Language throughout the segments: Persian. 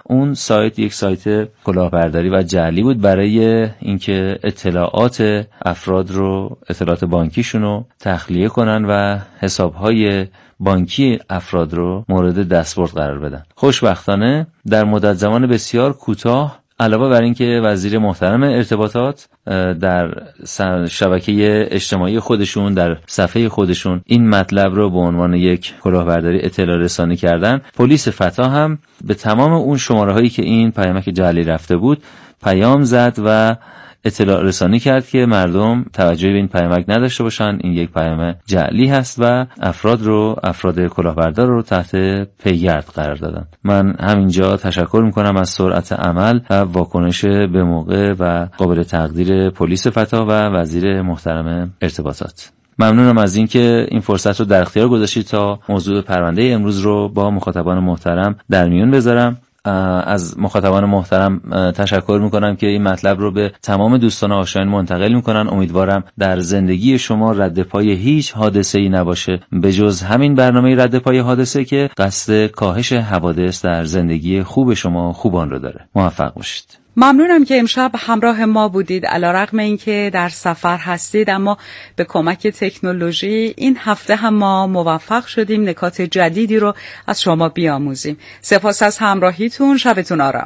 اون سایت یک سایت کلاهبرداری و جعلی بود برای اینکه اطلاعات افراد رو، اطلاعات بانکیشون رو تخلیه کنن و حسابهای بانکی افراد رو مورد دستبرد قرار بدن. خوشبختانه در مدت زمان بسیار کوتاه، علاوه بر اینکه وزیر محترم ارتباطات در شبکه اجتماعی خودشون، در صفحه خودشون این مطلب رو به عنوان یک کلاهبرداری اطلاع رسانی کردن، پلیس فتا هم به تمام اون شماره هایی که این پیامک جعلی رفته بود پیام زد و اطلاع رسانی کرد که مردم توجهی به این پیامک نداشته باشن، این یک پیام جعلی هست و افراد کلاهبردار رو تحت پیگرد قرار دادن. من همینجا تشکر میکنم از سرعت عمل و واکنش به موقع و قابل تقدیر پلیس فتا و وزیر محترم ارتباطات. ممنونم از اینکه این فرصت رو در اختیار گذاشتید تا موضوع پرونده امروز رو با مخاطبان محترم در میون بذارم. از مخاطبان محترم تشکر میکنم که این مطلب رو به تمام دوستان و آشنایان منتقل میکنن. امیدوارم در زندگی شما رد پای هیچ حادثه‌ای نباشه به جز همین برنامه رد پای حادثه که قصد کاهش حوادث در زندگی خوب شما خوبان رو داره. موفق باشید. ممنونم که امشب همراه ما بودید. علیرغم اینکه در سفر هستید اما به کمک تکنولوژی این هفته هم ما موفق شدیم نکات جدیدی رو از شما بیاموزیم. سپاس از همراهیتون. شبتون آرام.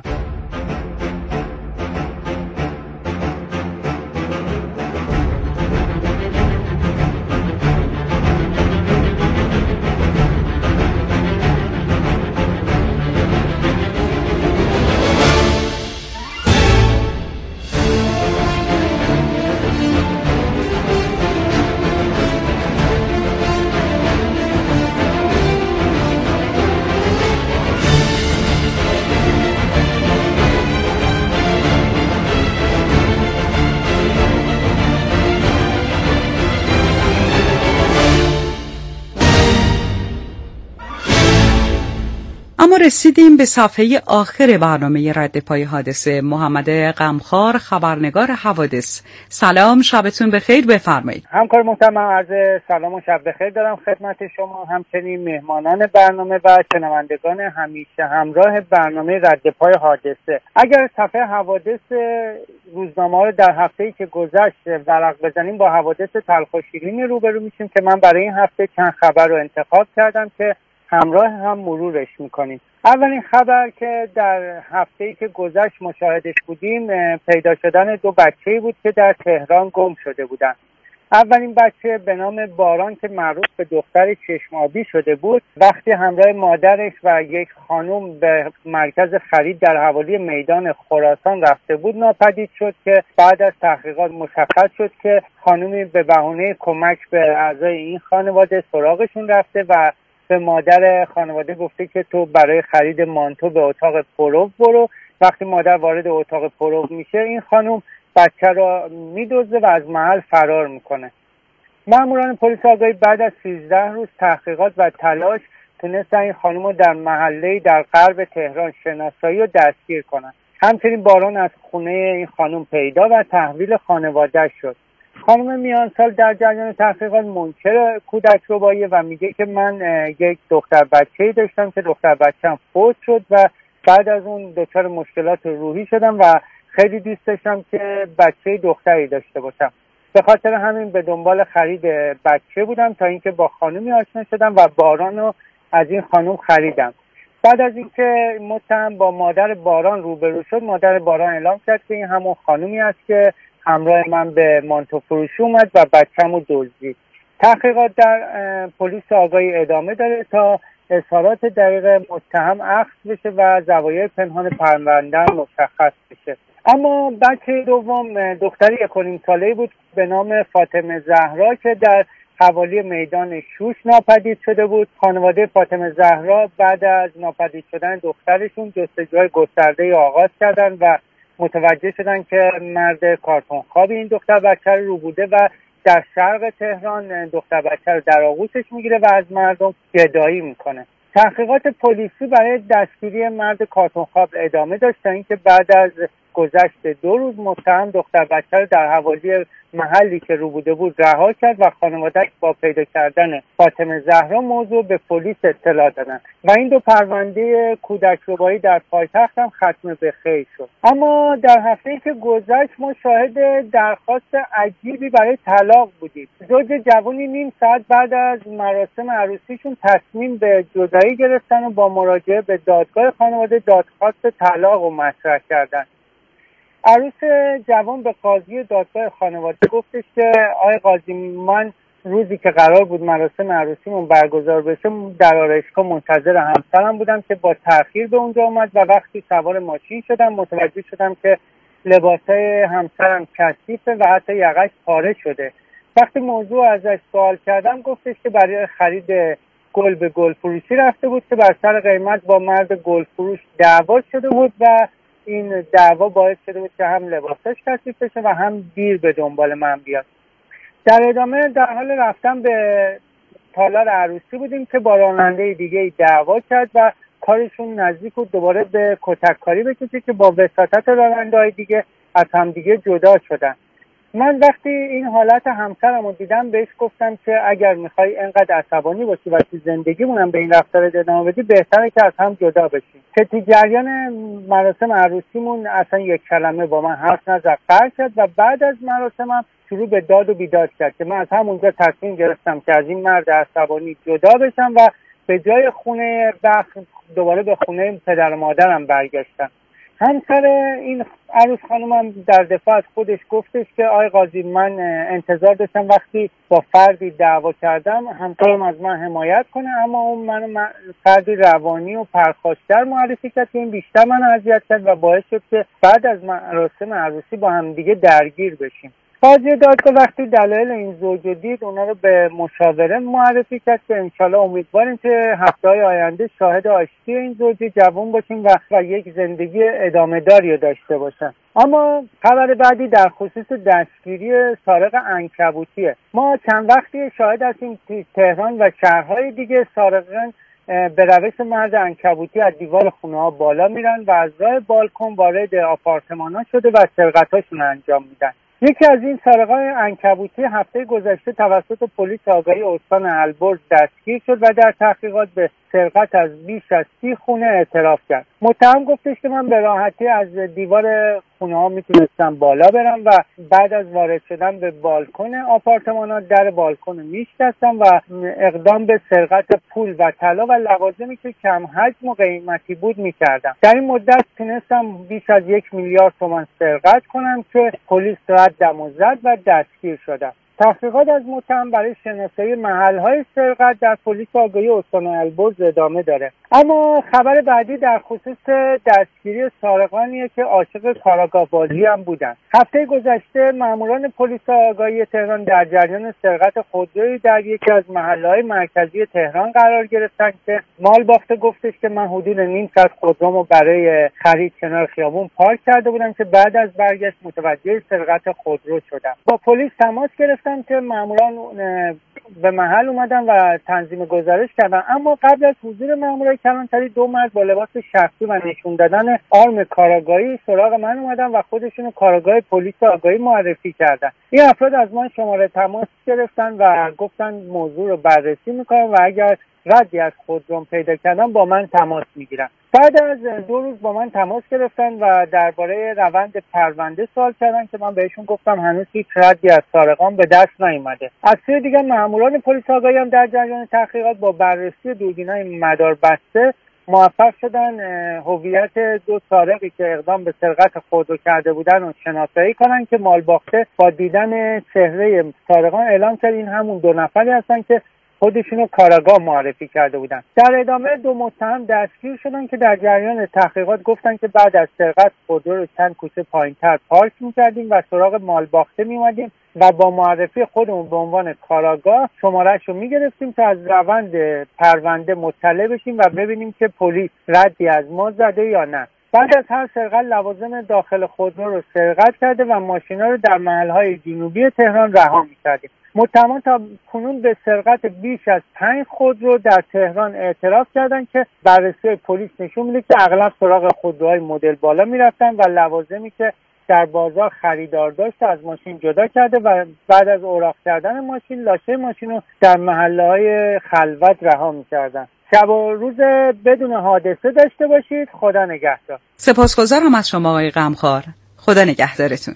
اما رسیدیم به صفحه آخر برنامه رد پای حادثه. محمد غمخوار، خبرنگار حوادث. سلام، شبتون بخیر، بفرمایید. همکار محترم، عرض سلام و شب بخیر دارم خدمت شما، همچنین مهمانان برنامه و شنوندگان همیشه همراه برنامه رد پای حادثه. اگر صفحه حوادث روزنامه رو در هفته‌ای که گذشت ورق بزنیم با حوادث تلخ و شیرینی روبرو میشیم که من برای این هفته چند خبر رو انتخاب کردم که همراه هم مرورش میکنیم. اولین خبر که در هفته‌ای که گذشت مشاهدش بودیم پیدا شدن دو بچه‌ای بود که در تهران گم شده بودند. اولین بچه به نام باران که معروف به دختر چشم آبی شده بود، وقتی همراه مادرش و یک خانم به مرکز خرید در حوالی میدان خراسان رفته بود ناپدید شد که بعد از تحقیقات مشخص شد که خانمی به بهانه کمک به اعضای این خانواده سراغشون رفته و به مادر خانواده گفته که تو برای خرید مانتو به اتاق پرو برو. وقتی مادر وارد اتاق پرو میشه این خانم بچه را میدزده و از محل فرار میکنه. ماموران پلیس آگاهی بعد از 13 روز تحقیقات و تلاش تونستن این خانم رو در محله‌ای در غرب تهران شناسایی و دستگیر کنن. همچنین باران از خونه این خانم پیدا و تحویل خانواده شد. خانم میان سال در جریان تحقیقات منکر کودک رباییه و میگه که من یک دختر بچه‌ای داشتم که دختر بچه‌م فوت شد و بعد از اون دچار مشکلات روحی شدم و خیلی دوست داشتم که بچه دختری داشته باشم. به خاطر همین به دنبال خرید بچه بودم تا اینکه با خانومی آشنا شدم و باران رو از این خانم خریدم. بعد از اینکه متهم با مادر باران روبرو شد، مادر باران اعلام کرد که این همون خانومی است که همراه من به مانتو فروشی اومد و بچه‌مو دزدید. تحقیقات در پلیس آگاهی ادامه داره تا اظهارات دقیق متهم اخذ بشه و زوایای پنهان پرونده مشخص بشه. اما بچه دوم دختری 1.5 ساله‌ای بود به نام فاطمه زهرا که در حوالی میدان شوش ناپدید شده بود. خانواده فاطمه زهرا بعد از ناپدید شدن دخترشون جستجوهای گسترده‌ای آغاز کردن و متوجه شدن که مرد کارتون خواب این دختر بچه رو بوده و در شرق تهران دختر بچه رو در آغوشش میگیره و از مردم گدایی میکنه. تحقیقات پلیسی برای دستگیری مرد کارتون خواب ادامه داشت تا اینکه بعد از گذشت 2 روز متهم دختر بچه رو در حوالی محلی که رو بوده بود رها کرد و خانواده‌اش با پیدا کردن فاطمه زهرا موضوع به پلیس اطلاع دادن و این 2 پرونده کودک ربایی در پایتخت هم ختم به خیر شد. اما در هفته‌ای که گذشت ما شاهد درخواست عجیبی برای طلاق بودیم. زوج جوانی نیم ساعت بعد از مراسم عروسیشون تصمیم به جدایی گرفتن و با مراجعه به دادگاه خانواده دادخواست طلاق رو مطرح کردن. عروس جوان به قاضی دادگاه خانواده گفتش که آقای قاضی، من روزی که قرار بود مراسم عروسیمون برگزار بشه در آرایشگاه منتظر همسرم بودم که با تأخیر به اونجا اومد و وقتی سوار ماشین شدم متوجه شدم که لباسای همسرم کثیفه و حتی یقه‌اش پاره شده. وقتی موضوع ازش سوال کردم گفتش که برای خرید گل به گل فروشی رفته بود که بر سر قیمت با مرد گل فروش دعوا شده بود و این دعوا باعث شده بود که هم لباسش کثیف بشه و هم دیر به دنبال من بیاد. در ادامه در حال رفتن به تالار عروسی بودیم که با راننده دیگه دعوا کرد و کارشون نزدیک بود دوباره به کتککاری بکشه که با وساطت راننده‌های دیگه از هم دیگه جدا شدن. من وقتی این حالت همسرم رو دیدم بهش گفتم که اگر میخوای انقدر عصبانی باشی و تو زندگیمونم به این رفتار ادامه بدی بهتره که از هم جدا بشیم. که تو جریان مراسم عروسیمون اصلا یک کلمه با من حرف نزد، قهر کرد و بعد از مراسمم شروع به داد و بیداد کرد که من از همونجا تصمیم گرفتم که از این مرد عصبانی جدا بشم و به جای خونه بخت دوباره به خونه پدر و مادرم برگشتم. همسر این عروس خانومم در دفاع از خودش گفتش که آقای قاضی، من انتظار داشتم وقتی با فردی دعوا کردم همسرم از من حمایت کنه، اما اون منو فردی روانی و پرخاشگر معرفی کرد که این بیشتر منو اذیت کرد و باعث شد که بعد از مراسم عروسی با هم دیگه درگیر بشیم. قاضی دادگاه وقتی دلایل این زوج دید اونا رو به مشاوره معرفی کرد که انشالله امیدواریم که هفته‌های آینده شاهد آشتی این زوج جوان باشیم و یک زندگی ادامه داری رو داشته باشن. اما خبر بعدی در خصوص دستگیری سارق عنکبوتیه. ما چند وقتی شاهد هستیم تهران و شهرهای دیگه سارقان به روش مرد عنکبوتی از دیوار خونه ها بالا میرن و از راه بالکن وارد آپارتمان ها شده و سرقتاشون انجام میدن. یکی از این سارقان عنکبوتی هفته گذشته توسط پلیس آگاهی استان البرز دستگیر شد و در تحقیقات به سرقت از بیش از 30 خونه اعتراف کرد. متهم گفتش که من به راحتی از دیوار خونه ها میتونستم بالا برم و بعد از وارد شدن به بالکن آپارتمان ها در بالکن میشکستم و اقدام به سرقت پول و طلا و لوازمی که کم حجم و قیمتی بود میکردم. در این مدت تونستم بیش از 1 میلیارد تومان سرقت کنم که پلیس ردم و زد و دستگیر شدم. تحقیقات از متهم برای شناسایی محل‌های سرقت در پلیس آگاهی استان البرز ادامه داره. اما خبر بعدی در خصوص دستگیری سارقانیه که عاشق کاراگاه بازی هم بودن. هفته گذشته ماموران پلیس آگاهی تهران در جریان سرقت خودرویی در یکی از محله‌های مرکزی تهران قرار گرفتن که مال باخته گفتش که من حدود نیم ساعت خودرومو برای خرید کنار خیابون پارک کرده بودم که بعد از برگشت متوجه سرقت خودرو شدم. با پلیس تماس گرفتم که ماموران به محل اومدن و تنظیم گزارش کردن، اما قبل از حضور مامورای کلانتری 2 مرد با لباس شخصی و نشون دادن آرم کاراگاهی سراغ من اومدن و خودشونو کاراگاه پلیس آگاهی معرفی کردن. این افراد از من شماره تماس گرفتن و گفتن موضوع رو بررسی میکنن و اگر ردی از خودروم پیدا کردن با من تماس میگیرن. بعد از 2 روز با من تماس گرفتن و درباره روند پرونده سوال کردن که من بهشون گفتم هنوز هیچ ردی از سارقان به دست نیامده. از سوی دیگه ماموران پلیس آگاهی هم در جریان تحقیقات با بررسی دوربین‌های مداربسته موفق شدن هویت 2 سارقی که اقدام به سرقت خودرو کرده بودن و شناسایی کنن که مال باخته با دیدن چهره سارقان اعلام کرد این همون 2 نفری هستن که خودشونو کاراگاه معرفی کرده بودن. در ادامه 2 متهم دستگیر شدن که در جریان تحقیقات گفتن که بعد از سرقت خودرو رو چند کوچه پایین‌تر پارک می‌کردیم و سراغ مال باخته می‌اومدیم و با معرفی خودمون به عنوان کاراگاه شماره‌اش رو می‌گرفتیم تا از روند پرونده مطلع بشیم و ببینیم که پلیس ردی از ما زده یا نه. بعد از هر سرقت لوازم داخل خودرو رو سرقت کرده و ماشینا رو در محل‌های جنوبی تهران رها می‌کردیم. متهمان تا کنون به سرقت بیش از 5 خودرو در تهران اعتراف کردند که بررسی پلیس نشون میده که اغلب سراغ خودروهای مدل بالا میرفتن و لوازمی که در بازار خریدار داشت از ماشین جدا کرده و بعد از اوراق کردن ماشین لاشه ماشین رو در محله‌های خلوت رها می‌کردن. شب و روز بدون حادثه داشته باشید. خدا نگهدار. سپاسگزارم از شما آقای غمخوار. خدا نگهدارتون.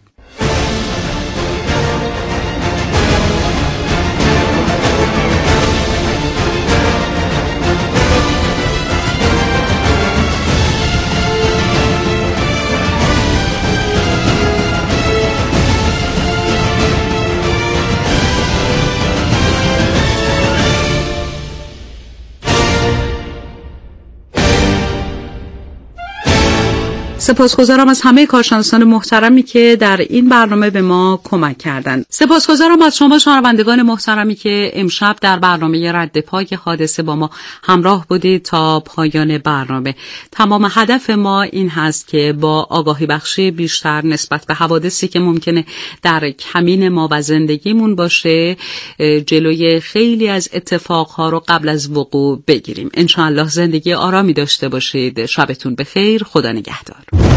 سپاسگزارم از همه کارشناسان محترمی که در این برنامه به ما کمک کردند. سپاسگزارم از شما شنوندگان محترمی که امشب در برنامه رد پای حادثه با ما همراه بودید تا پایان برنامه. تمام هدف ما این هست که با آگاهی بخشی بیشتر نسبت به حوادثی که ممکنه در کمین ما و زندگیمون باشه جلوی خیلی از اتفاقها رو قبل از وقوع بگیریم. انشاءالله زندگی آرامی داشته باشید. شبتون بخیر. خدا نگهدار.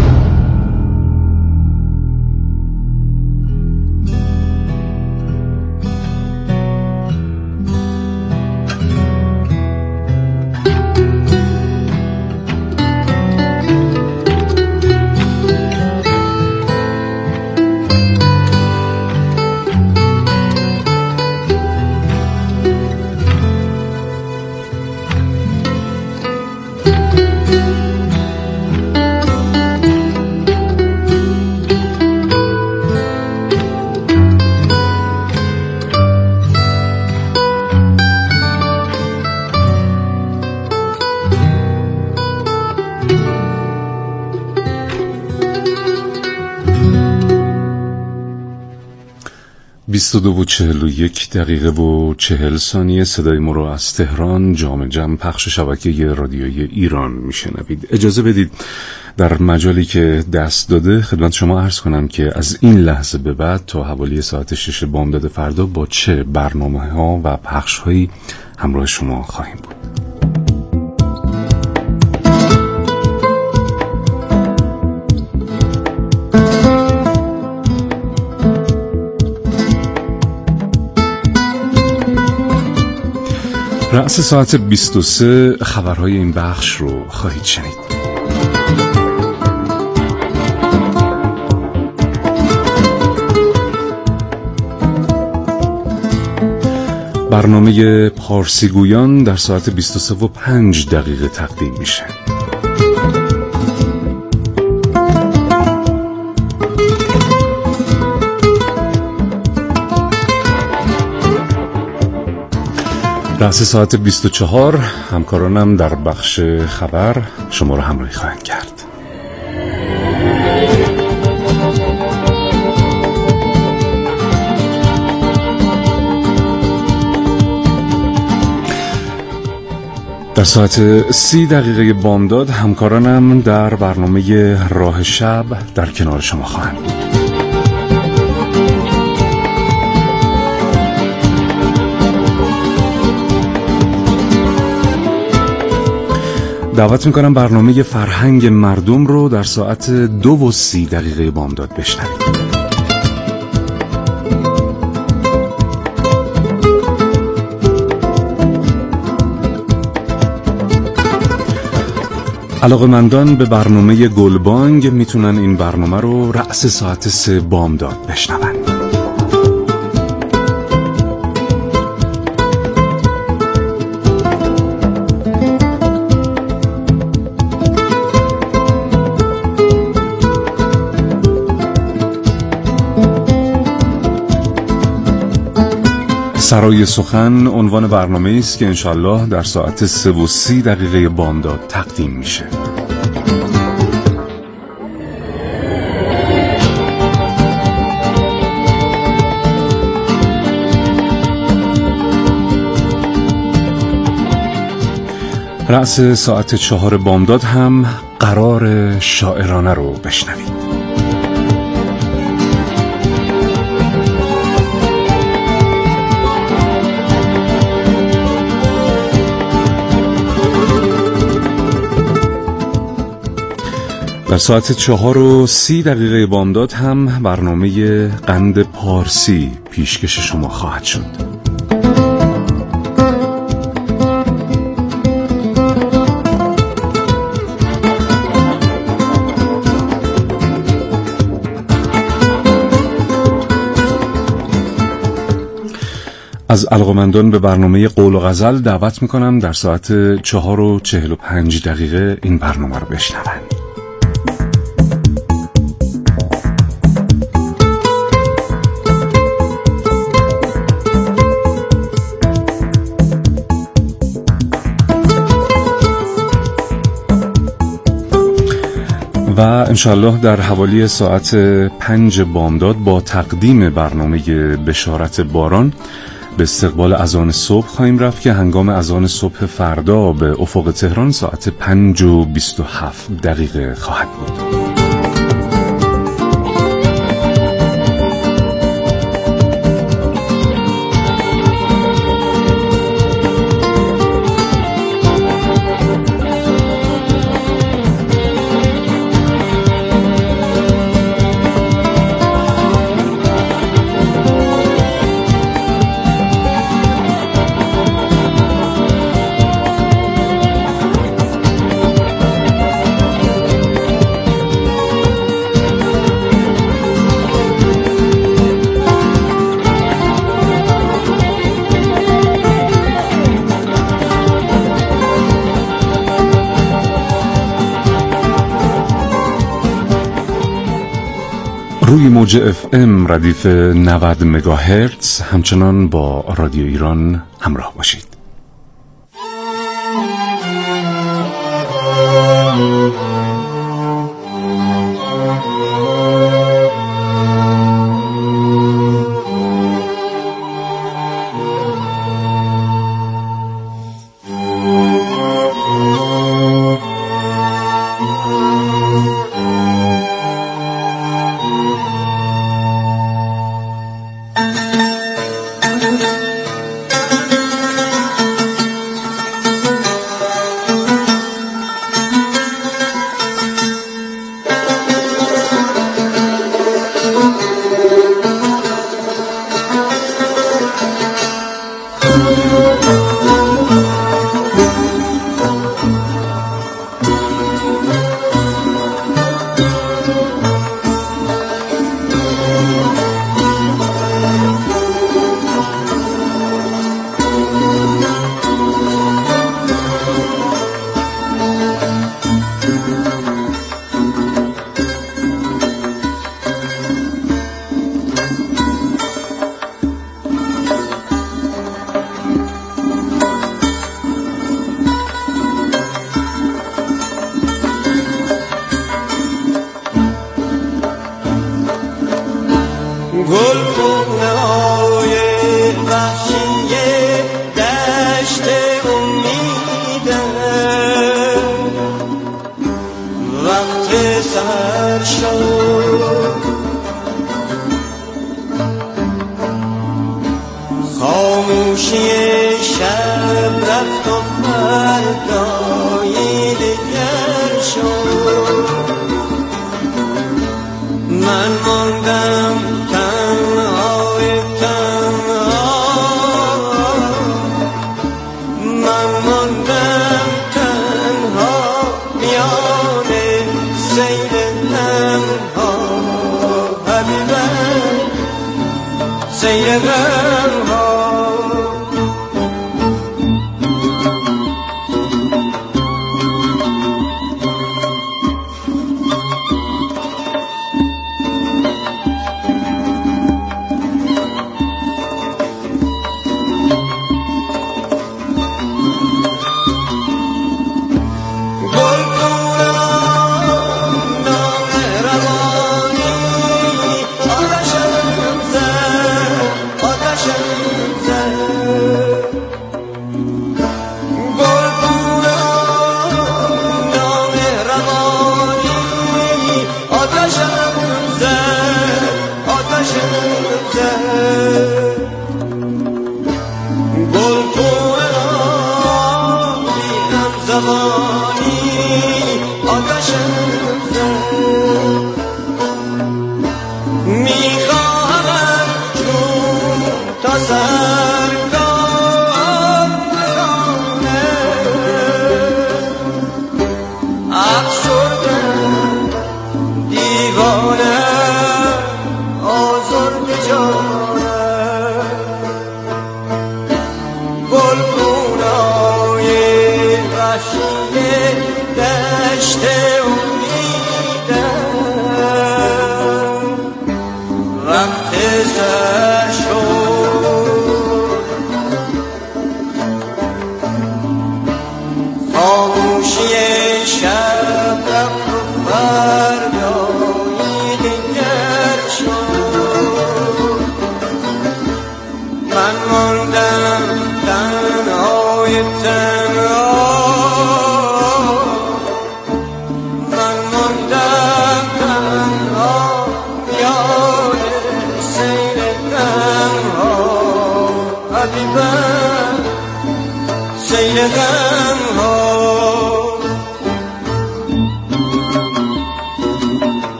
و 22:41 صدای ما رو از تهران جام جم پخش شبکه رادیویی ایران میشنوید. اجازه بدید در مجالی که دست داده خدمت شما عرض کنم که از این لحظه به بعد تا حوالی ساعت 6 بامداد فردا با چه برنامه‌ها و پخش‌هایی همراه شما خواهیم بود. رأس ساعت 23 خبرهای این بخش رو خواهید شنید. برنامه پارسیگویان در ساعت 23:05 تقدیم میشه. رأس ساعت 24 همکارانم در بخش خبر شما را همراهی خواهند کرد. در ساعت 30 بامداد همکارانم در برنامه راه شب در کنار شما خواهند بود. دعوت میکنم برنامه فرهنگ مردم رو در ساعت 2:30 بامداد بشنوید. علاقه‌مندان به برنامه گلبانگ میتونن این برنامه رو رأس ساعت 3 بامداد بشنوند. سرای سخن عنوان برنامه است که انشالله در ساعت 3:30 بامداد تقدیم میشه. رأس ساعت 4 بامداد هم قرار شاعرانه رو بشنوید. در ساعت 4:30 بامداد هم برنامه قند پارسی پیشکش شما خواهد شد. از علاقه‌مندان به برنامه قول و غزل دعوت میکنم در ساعت 4:45 این برنامه رو بشنون. و انشاءالله در حوالی ساعت 5 بامداد با تقدیم برنامه بشارت باران به استقبال اذان صبح خواهیم رفت که هنگام اذان صبح فردا به افق تهران ساعت 5:27 خواهد بود. روی موج FM ردیف 90 مگاهرتز همچنان با رادیو ایران همراه باشید.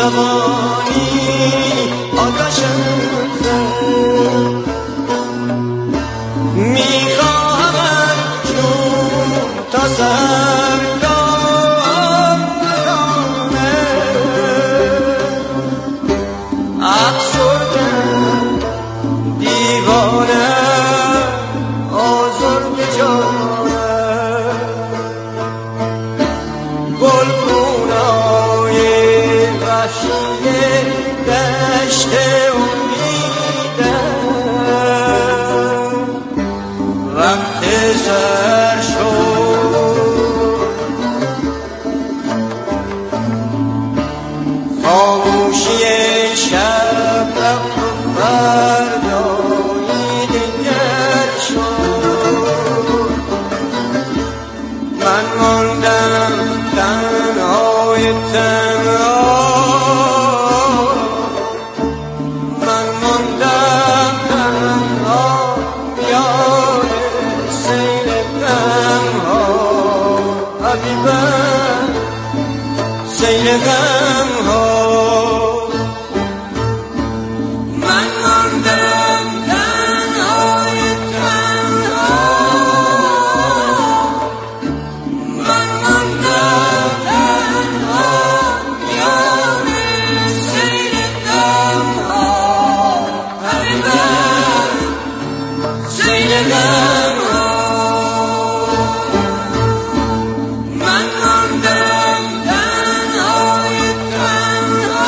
زبانی آتشم میخواهم جون تا سرگام بخانه افسردم دیوانه آزرد جانم گلگونای وحشی دشت امیدم وقت سر شد خاموشی شب رفت و فردایی دگر شد من ماندم تنهای تنها من ماندم تنها یاد سیل غمها حبیبم سیل غمها من ماندم تنهای تنها من ماندم تنها یاد سیل غمها حبیبم سیل غمها من ماندم تنهای تنها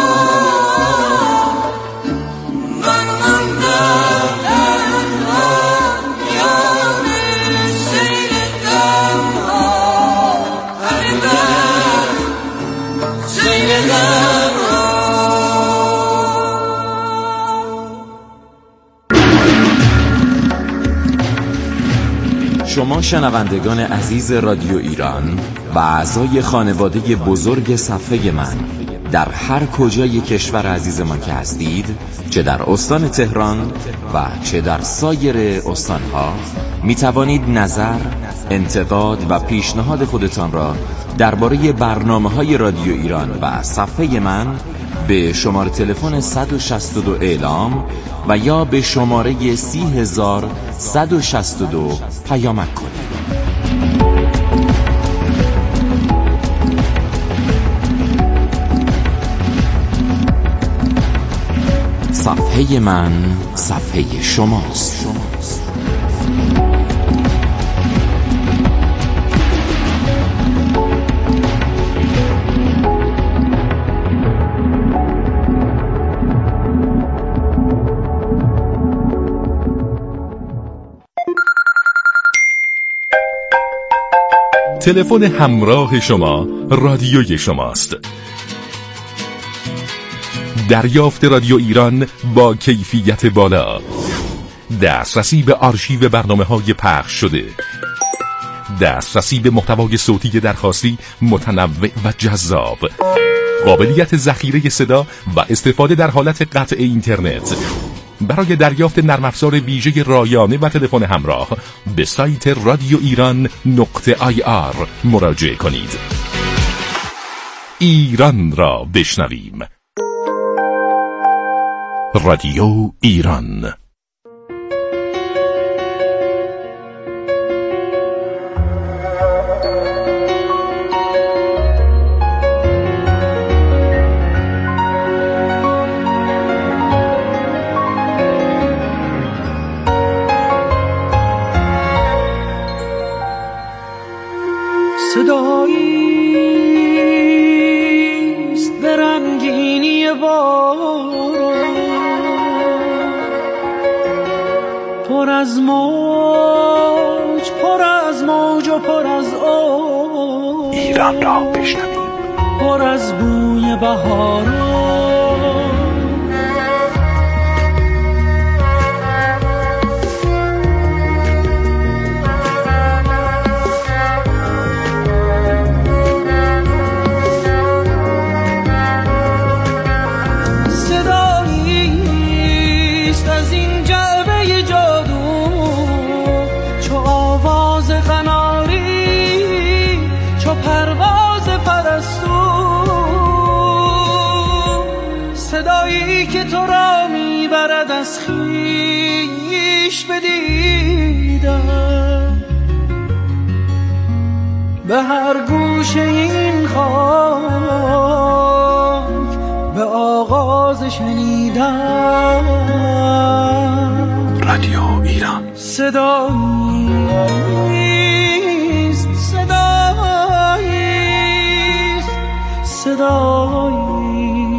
من ماندم تنها یاد سیل غمها حبیبم سیل غمها شما شنوندگان عزیز رادیو ایران و اعضای خانواده بزرگ صفحه من در هر کجای کشور عزیزمان که هستید، چه در استان تهران و چه در سایر استانها، می توانید نظر، انتقاد و پیشنهاد خودتان را درباره برنامه‌های رادیو ایران و صفحه من به شماره تلفن 162 اعلام و یا به شماره 30162 پیامک کنید. صفحه من صفحه شماست. تلفن همراه شما رادیوی شماست. دریافت رادیو ایران با کیفیت بالا، دسترسی به آرشیو برنامه‌های پخش شده، دسترسی به محتوای صوتی درخواستی متنوع و جذاب، قابلیت ذخیره صدا و استفاده در حالت قطع اینترنت. برای دریافت نرم افزار ویژه رایانه و تلفن همراه به سایت radioiran.ir مراجعه کنید. ایران را بشنویم. رادیو ایران. صداییست به رنگینی باران، پر از موج، پر از موج و پر از آب. ایران را بشنویم. پر از بوی بهاران. صدایی که تو را میبرد از خویش بدیدم، به هر گوشه این خاک به آغاز شنیدم. رادیو ایران صداییست، صداییست، صداییست.